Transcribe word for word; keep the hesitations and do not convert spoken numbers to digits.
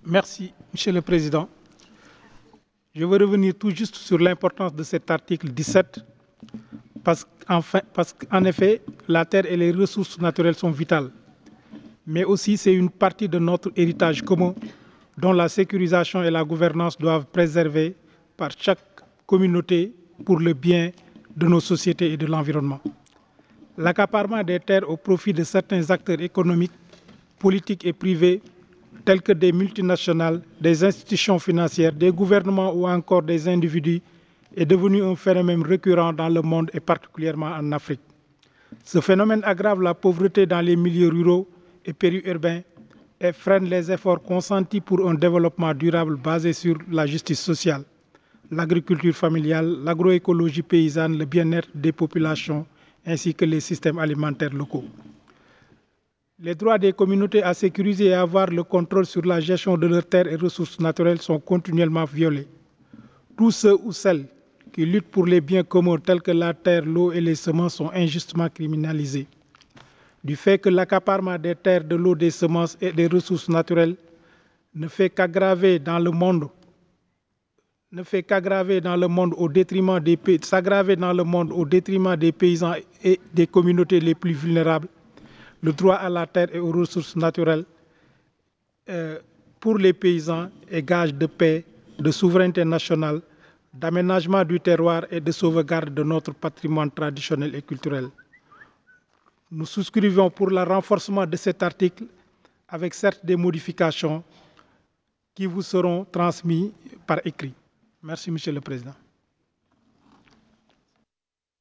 Merci, Monsieur le Président. Je veux revenir tout juste sur l'importance de cet article dix-sept, parce qu'en parce qu'en effet, la terre et les ressources naturelles sont vitales. Mais aussi, c'est une partie de notre héritage commun dont la sécurisation et la gouvernance doivent préserver par chaque communauté pour le bien de nos sociétés et de l'environnement. L'accaparement des terres au profit de certains acteurs économiques, politiques et privés, tels que des multinationales, des institutions financières, des gouvernements ou encore des individus, est devenu un phénomène récurrent dans le monde et particulièrement en Afrique. Ce phénomène aggrave la pauvreté dans les milieux ruraux et périurbains et freine les efforts consentis pour un développement durable basé sur la justice sociale, l'agriculture familiale, l'agroécologie paysanne, le bien-être des populations ainsi que les systèmes alimentaires locaux. Les droits des communautés à sécuriser et à avoir le contrôle sur la gestion de leurs terres et ressources naturelles sont continuellement violés. Tous ceux ou celles qui luttent pour les biens communs tels que la terre, l'eau et les semences sont injustement criminalisés. Du fait que l'accaparement des terres, de l'eau, des semences et des ressources naturelles ne fait qu'aggraver dans le monde ne fait qu'aggraver dans le monde au détriment des s'aggraver dans le monde au détriment des paysans et des communautés les plus vulnérables. Le droit à la terre et aux ressources naturelles euh, pour les paysans est gage de paix, de souveraineté nationale, d'aménagement du terroir et de sauvegarde de notre patrimoine traditionnel et culturel. Nous souscrivons pour le renforcement de cet article avec certes des modifications qui vous seront transmises par écrit. Merci, Monsieur le Président.